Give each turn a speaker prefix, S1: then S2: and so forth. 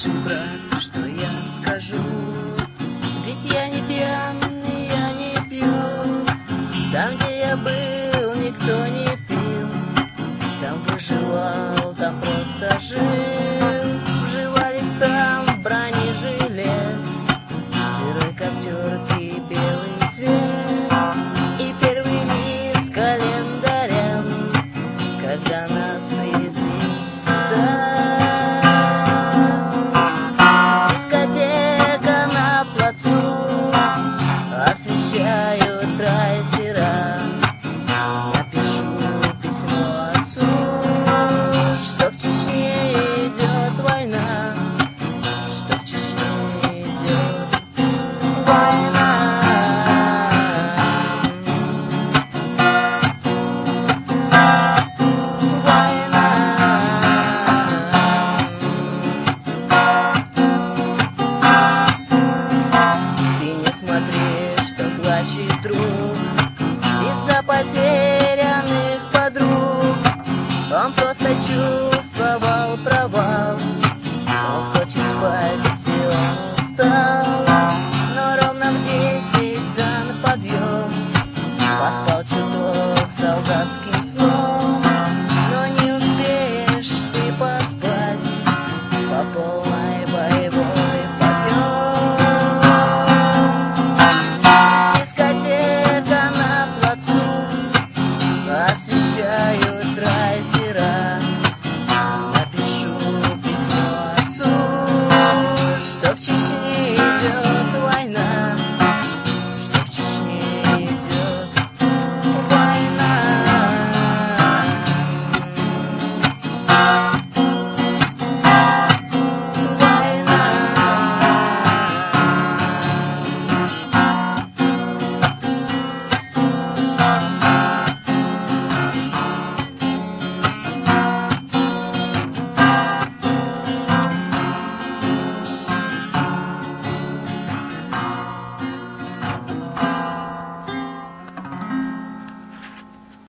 S1: слышишь, брат, что я скажу? Ведь я не пьян, я не пью. Там, где я был, никто не пил. Там выживал, там просто жил. Вживались там в бронежилет, сырой коптерки, белый свет. И первый лист календарем, когда нас привезли сюда. Дискотека на плацу, освещают трайзера. Я пишу письмо отцу, что в Чечне идет война, что в Чечне идет война. Плачет друг из-за потерянных подруг. Он просто чувствовал провал. Он хочет спать, и он устал. Но ровно в 10 дан подъем. Поспал чуток солдатским сном, но не успеешь ты поспать по полной боевой подъем. Освещаю